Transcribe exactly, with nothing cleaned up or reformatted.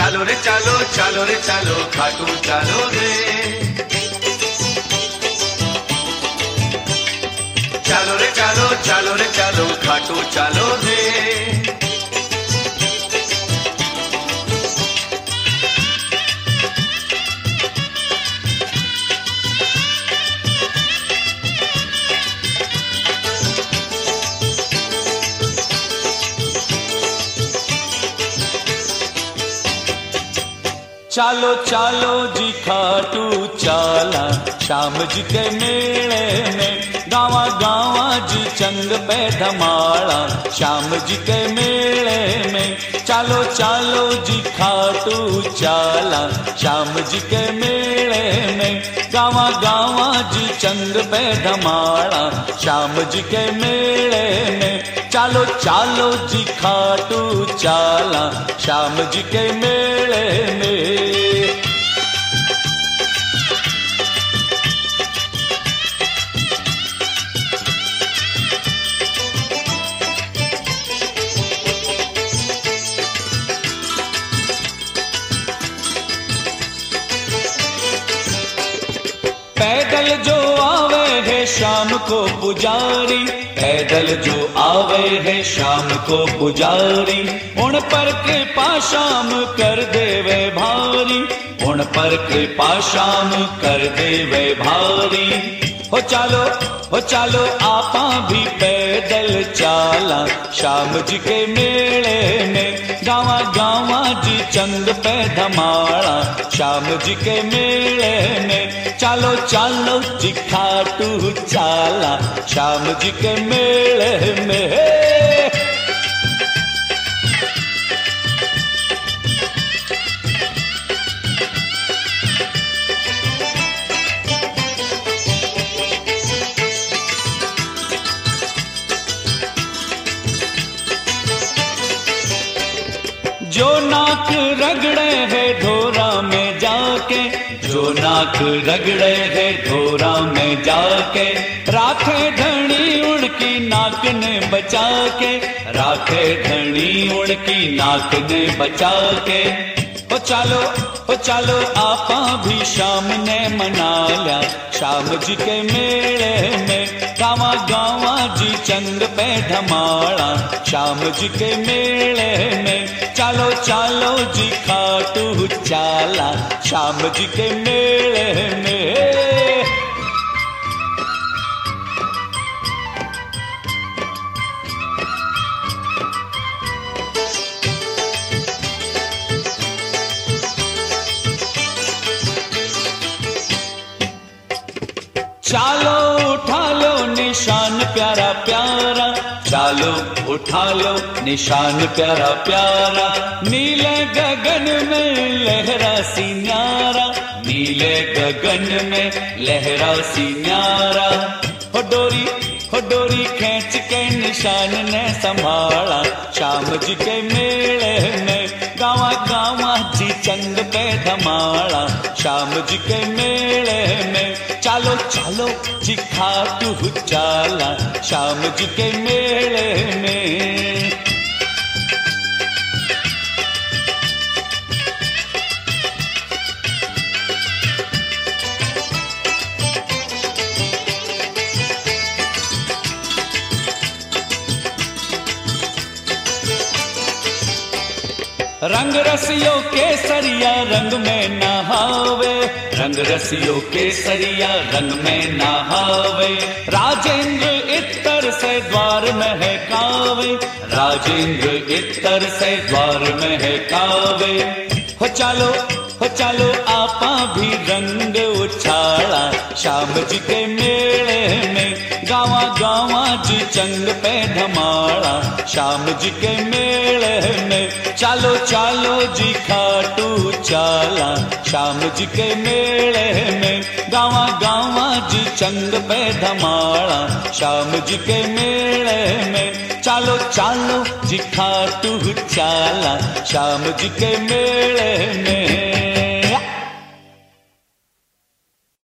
चालो रे चालो, चालो रे चालो, खाटू चालो रे। चालो रे चालो, चालो रे चालो, खाटू चालो रे। चालो चालो जी खाटू चाला, शाम जी के मेले में गावा गावा जी चंग पे धमाड़ा, शाम जी के मेले में। चालो चालो जी खाटू चाला, शाम जी के मेले में गावा गावा जी चंग पे धमाड़ा, शाम जी के मेले में। चालो चालो जी खाटू चाला, शाम जी के मेले में। पैदल जो आवे है शाम को पुजारी, पैदल जो आवे है शाम को पुजारी, उन पर कृपा शाम कर देवे भारी, उन पर कृपा शाम कर देवे भारी। हो चालो हो चालो आपा भी पैदल चाला, शाम जी के मेले में गावा गावा जी चंद पे धमाड़ा, शाम जी के मेले में। चालो चालो जी खाटू चाला, शाम जी के मेले में। जो नाक रगड़े है ढोरा में जाके, जो नाक रगड़े है ढोरा में जाके, राखे धनी उनकी नाक ने बचा के, राखे धनी उनकी नाक ने बचा के। हो चालो हो चालो आपा भी शाम ने मना लिया, शाम जी के मेले में गावा गावा जी चंद पे धमाड़ा, शाम जी के मेले में। चालो चालो जी खाटू चाला, शाम जी के मेले में। चालो उठा लो निशान प्यारा प्यारा, चालो उठा लो निशान प्यारा प्यारा, नीले गगन में लहरा सी न्यारा, नीले गगन में लहरा सी न्यारा। हो डोरी हो डोरी खींच के निशान ने संभाला, शाम जी के मेले में गावा गावा जी चंद पे धमाड़ा, शाम जी के मेले में। चालो चालो जी खाटू चाला, शाम जी के मेले में। रंग रसियों के सरिया रंग में नहावे, रंग रसियों के सरिया रंग में नहावे, राजेंद्र इत्तर से द्वार में है कावे, राजेंद्र इत्तर से द्वार में है कावे। हो चालो हो चालो आपा भी रंग उछाला, शाम जी के मेले में गावा गावा जी चंग पे धमाड़ा, शाम जी के मेले में। चालो चालो जी खाटू चाला, शाम जी के मेले में गावा गावा जी चंग पे धमाड़ा, शाम जी के मेले में। चालो चालो जी खाटू चाला, शाम जी के मेले में।